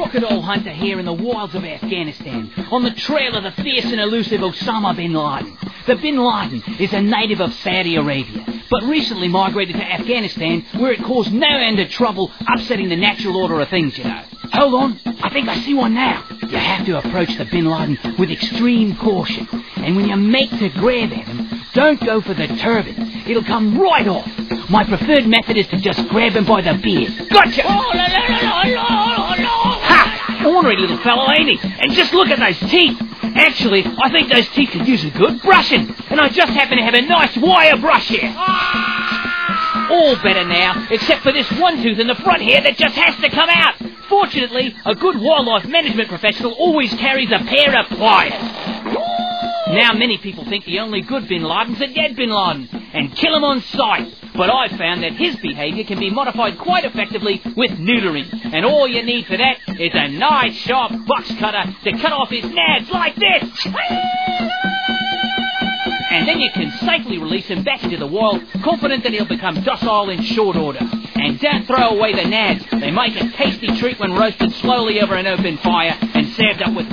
crocodile hunter here in the wilds of Afghanistan, on the trail of the fierce and elusive Osama bin Laden. The bin Laden is a native of Saudi Arabia, but recently migrated to Afghanistan, where it caused no end of trouble, upsetting the natural order of things, you know. Hold on, I think I see one now. You have to approach the bin Laden with extreme caution, and when you make to grab at him, don't go for the turban. It'll come right off. My preferred method is to just grab him by the beard. Gotcha! Ha! Ornery little fellow, ain't he? And just look at those teeth. Actually, I think those teeth could use a good brushing. And I just happen to have a nice wire brush here. All better now, except for this one tooth in the front here that just has to come out. Fortunately, a good wildlife management professional always carries a pair of pliers. Now many people think the only good bin Laden's a dead bin Laden and kill him on sight. But I've found that his behaviour can be modified quite effectively with neutering. And all you need for that is a nice sharp box cutter to cut off his nads like this. And then you can safely release him back into the wild, confident that he'll become docile in short order. And don't throw away the nads. They make a tasty treat when roasted slowly over an open fire and served up with